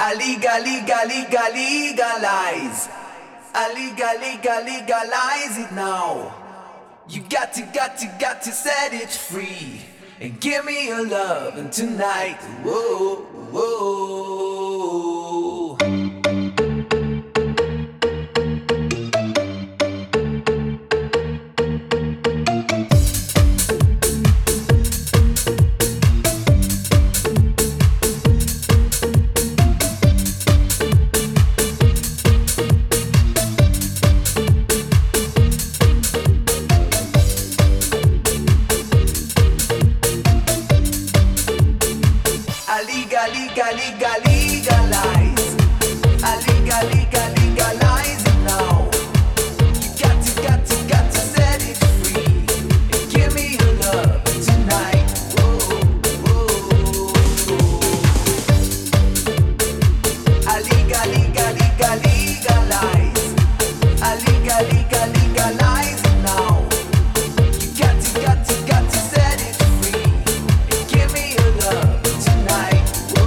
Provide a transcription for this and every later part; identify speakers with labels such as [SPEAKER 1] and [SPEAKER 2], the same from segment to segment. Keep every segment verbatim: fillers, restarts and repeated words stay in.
[SPEAKER 1] I legal, legal, legal, legalize. I legal, legal, legalize it now. You got to, got to, got to set it free and give me your love and tonight. Whoa, whoa. Legal, legal, legal, legalize. I legal, legal, legalize it now. You got to, got to, got to set it free and give me your love tonight. Whoa, whoa. I legal, legal, legal, legalize. I legal, legal, legalize it now. You got to, got to, got to set it free and give me your love tonight.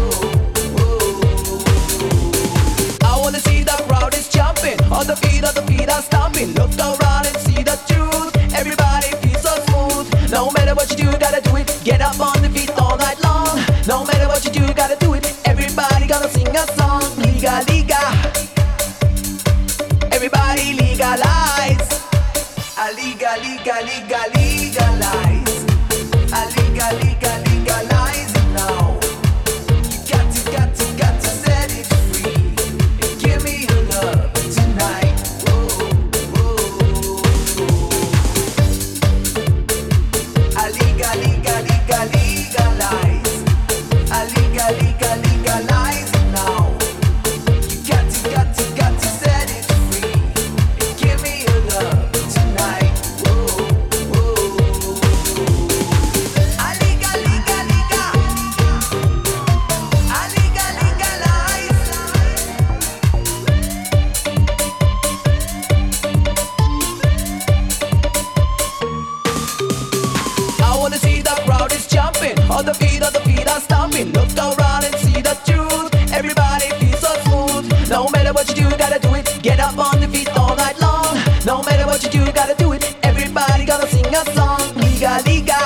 [SPEAKER 1] On the beat, on the beat, I'm stomping. Look around and see the truth. Everybody feels so smooth. No matter what you do, gotta do it. Get up on the beat all night long. No matter what you do, gotta do it. Everybody gonna sing a song. Liga, liga. Everybody legalize. A liga, liga, liga, legalize. A liga, liga, legalize it now. You got to, got to, got to set it free and give me your love tonight. Whoa, whoa. A liga, liga, liga, legalize. A liga, liga, legalize it now. You got to, got to, got to set it free and give me your love tonight. Whoa, whoa. A liga, liga, liga. A liga, legalize. I wanna see the crowd is jumping. On the beat, on the beat, I'm stomping. Look around and see the truth. Everybody feels so smooth. No matter what you do, gotta do it. Get up on the feet all night long. No matter what you do, gotta do it. Everybody gonna sing a song. Liga, liga.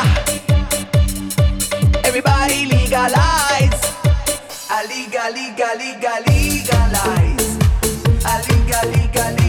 [SPEAKER 1] Everybody legalize. A liga, liga, liga, legalize. A liga, liga, liga.